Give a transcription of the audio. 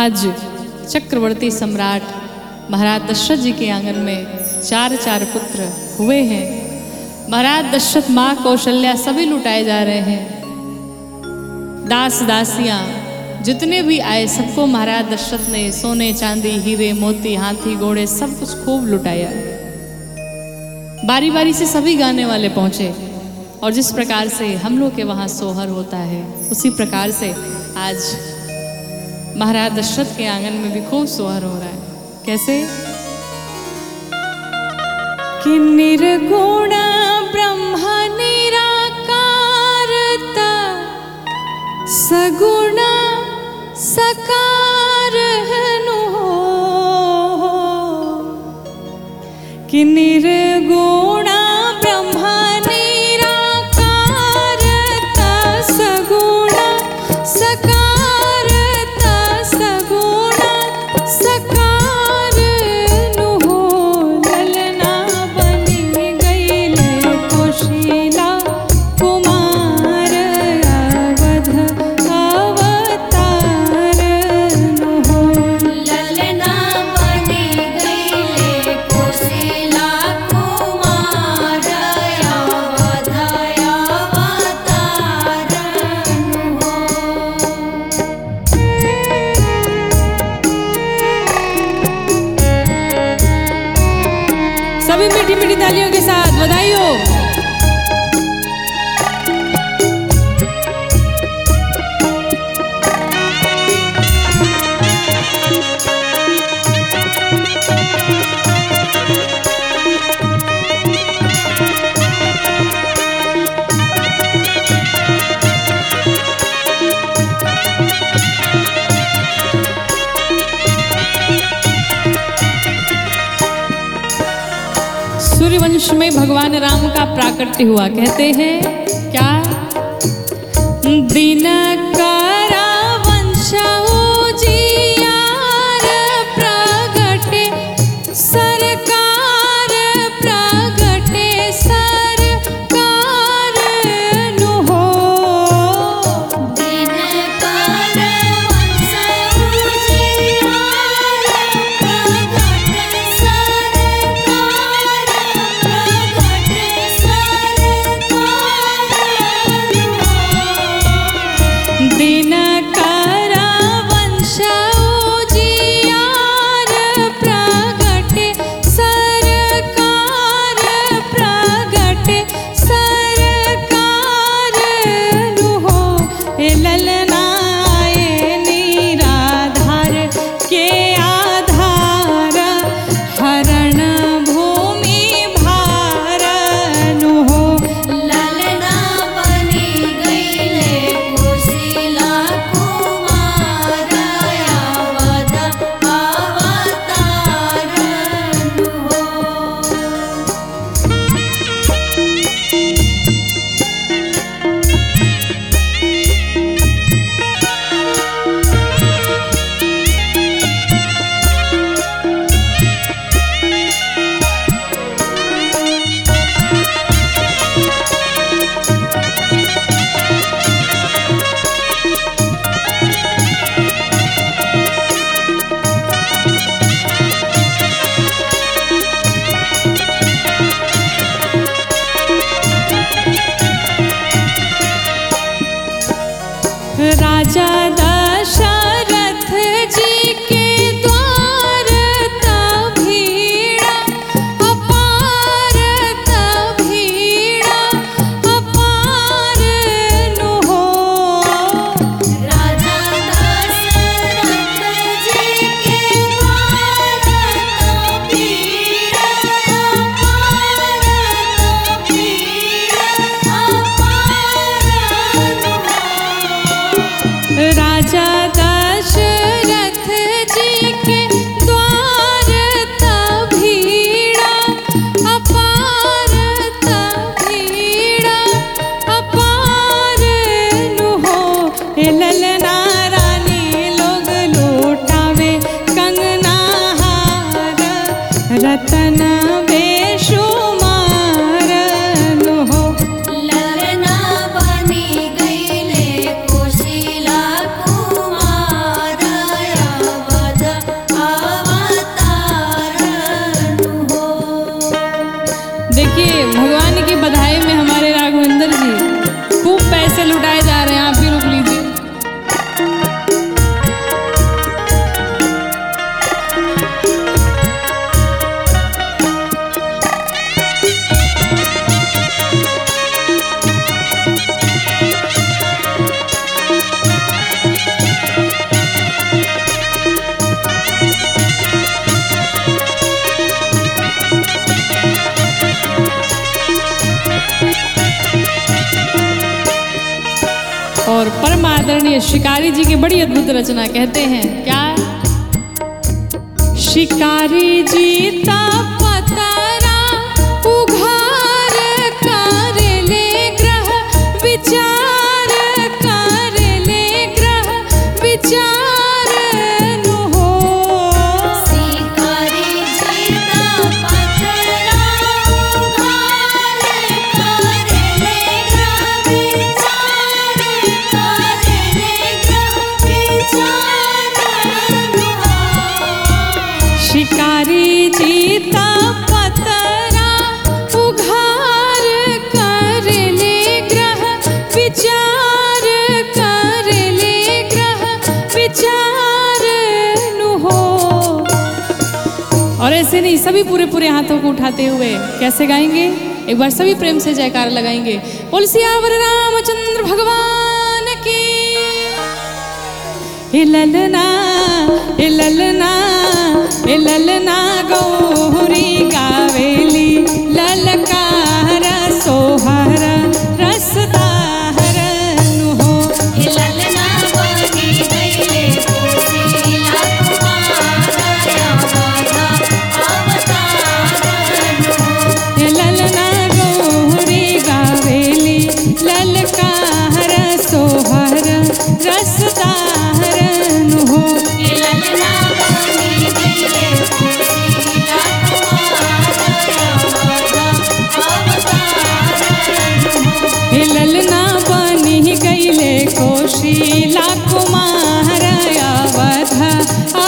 आज चक्रवर्ती सम्राट महाराज दशरथ जी के आंगन में चार चार पुत्र हुए हैं। महाराज दशरथ, माँ कौशल्या सभी लुटाए जा रहे हैं। दास दासियां जितने भी आए सबको महाराज दशरथ ने सोने चांदी हीरे मोती हाथी घोड़े सब कुछ खूब लुटाया। बारी बारी से सभी गाने वाले पहुंचे और जिस प्रकार से हम लोग के वहाँ सोहर होता है उसी प्रकार से आज महाराज दशरथ के आंगन में भी खूब सोहर हो रहा है। कैसे कि निर्गुण ब्रह्म निराकारता सगुण सकार हनु कि निर्गुण ब्रह्म निराकारता सगुण सकार सभी मीठी मीठी तालियों के साथ बधाई हो। सूर्यवंश में भगवान राम का प्राकट्य हुआ। कहते हैं क्या, दिनकरा वंश उजियार प्रगटे सरकार प्रगटे सरकार नु हो। दिनकरा वंश उजियार प्रगटे देखिए भगवान की बधाई में हमारे राघवेंद्र जी खूब पैसे लुटाए जा रहे हैं, आप भी रुक लीजिए। और परम आदरणीय शिकारी जी की बड़ी अद्भुत रचना, कहते हैं क्या? शिकारी जी ता पतरा उघार कर ले ग्रह विचार कर ले ग्रह विचार नु हो। शिकारी जी ता पतरा उघार कर ले ग्रह विचार कर ले ग्रह विचार नु हो। शिकारी जी ता पतरा उघार कर ले ग्रह विचार कर ले ग्रह विचार नु हो। और ऐसे नहीं, सभी पूरे पूरे हाथों को उठाते हुए कैसे गाएंगे? एक बार सभी प्रेम से जयकार लगाएंगे। बोल सियावर रामचंद्र भगवान की। ए ललना ए ललना ए ललना गौरी गावेली ललकार सोहर रसदार नु हो। हे ललना बनी गईले कोसिला तुम्हारा अवतार नु हो। ए ललना गौरी गावेली ललकार सोहर रसदार नु हो। हे ललना बनी गईले कोसिला तुम्हारा अवतार नु हो। ए ललना बनी गईले कोशिला कुमार अवध